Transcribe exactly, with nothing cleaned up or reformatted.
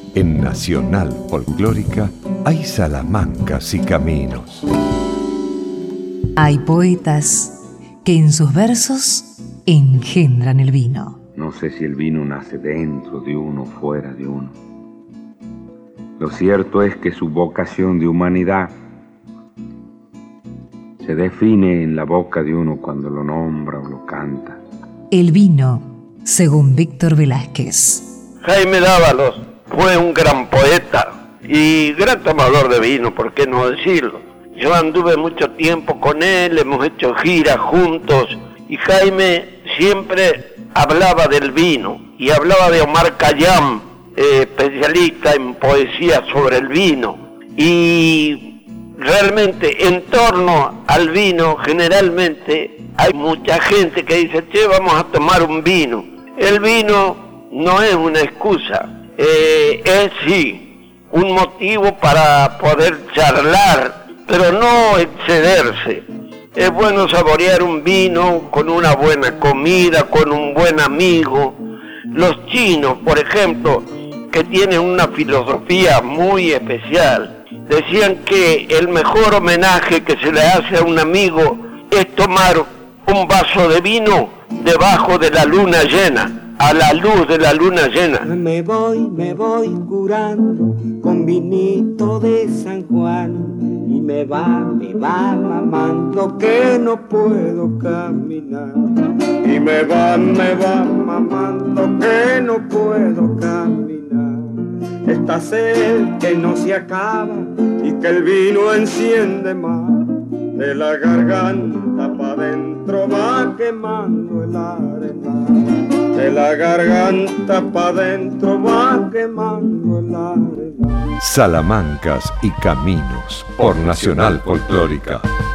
En Nacional Folclórica hay salamancas y caminos. Hay poetas que en sus versos engendran el vino. No sé si el vino nace dentro de uno o fuera de uno. Lo cierto es que su vocación de humanidad se define en la boca de uno cuando lo nombra o lo canta. El vino, según Víctor Velázquez. Jaime Dávalos fue un gran poeta y gran tomador de vino, ¿por qué no decirlo? Yo anduve mucho tiempo con él, hemos hecho giras juntos y Jaime siempre hablaba del vino y hablaba de Omar Khayyam, eh, especialista en poesía sobre el vino. Y realmente en torno al vino generalmente hay mucha gente que dice, che, vamos a tomar un vino. El vino no es una excusa, eh, es sí un motivo para poder charlar, pero no excederse. Es bueno saborear un vino con una buena comida, con un buen amigo. Los chinos, por ejemplo, que tienen una filosofía muy especial, decían que el mejor homenaje que se le hace a un amigo es tomar un vaso de vino debajo de la luna llena, a la luz de la luna llena. Me voy, me voy curando con vinito de San Juan y me va, me va mamando que no puedo caminar. Y me va, me va mamando que no puedo caminar. Esta sed que no se acaba y que el vino enciende más. De la garganta pa' dentro va quemando el arena. De la garganta pa' dentro va quemando el arena. Salamancas y caminos por Nacional Folclórica.